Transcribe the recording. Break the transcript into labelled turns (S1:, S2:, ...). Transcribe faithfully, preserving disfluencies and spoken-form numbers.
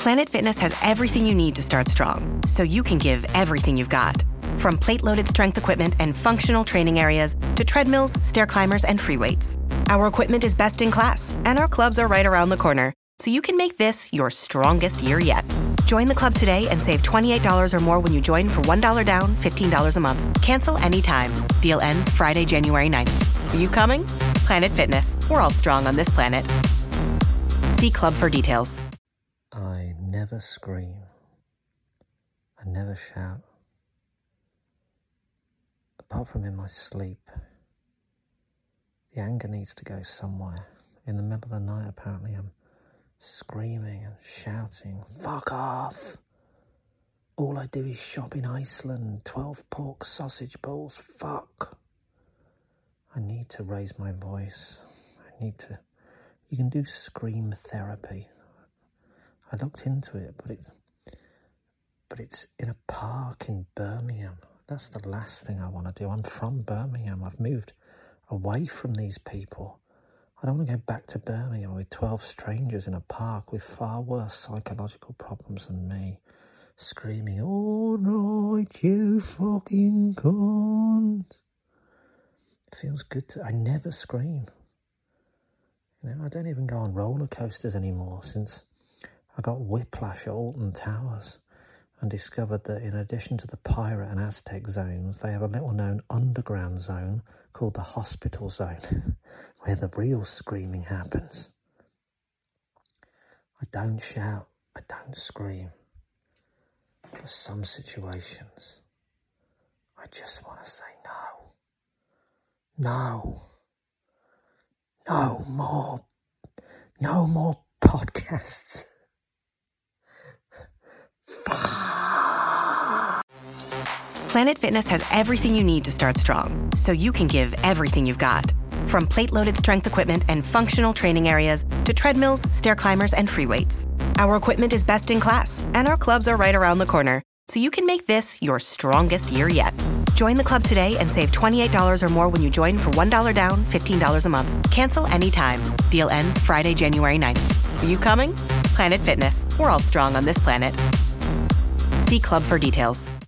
S1: Planet Fitness has everything you need to start strong, so you can give everything you've got. From plate-loaded strength equipment and functional training areas to treadmills, stair climbers, and free weights. Our equipment is best in class, and our clubs are right around the corner, so you can make this your strongest year yet. Join the club today and save twenty-eight dollars or more when you join for one dollar down, fifteen dollars a month. Cancel anytime. Deal ends Friday, January ninth. Are you coming? Planet Fitness. We're all strong on this planet. See club for details.
S2: I never scream. I never shout. Apart from in my sleep. The anger needs to go somewhere. In the middle of the night, apparently, I'm screaming and shouting, fuck off! All I do is shop in Iceland, twelve pork sausage balls, fuck! I need to raise my voice. I need to... You can do scream therapy. I looked into it, but it, but it's in a park in Birmingham. That's the last thing I want to do. I'm from Birmingham. I've moved away from these people. I don't want to go back to Birmingham with twelve strangers in a park with far worse psychological problems than me, screaming, all right, you fucking cunt. It feels good to... I never scream. You know, I don't even go on roller coasters anymore since I got whiplash at Alton Towers and discovered that in addition to the pirate and Aztec zones, they have a little known underground zone called the hospital zone, where the real screaming happens. I don't shout, I don't scream. For some situations, I just want to say no. No. No more. No more podcasts.
S1: Planet Fitness has everything you need to start strong, so you can give everything you've got. From plate-loaded strength equipment and functional training areas to treadmills, stair climbers, and free weights. Our equipment is best in class, and our clubs are right around the corner, so you can make this your strongest year yet. Join the club today and save twenty-eight dollars or more when you join for one dollar down, fifteen dollars a month. Cancel anytime. Deal ends Friday, January ninth. Are you coming? Planet Fitness. We're all strong on this planet. See club for details.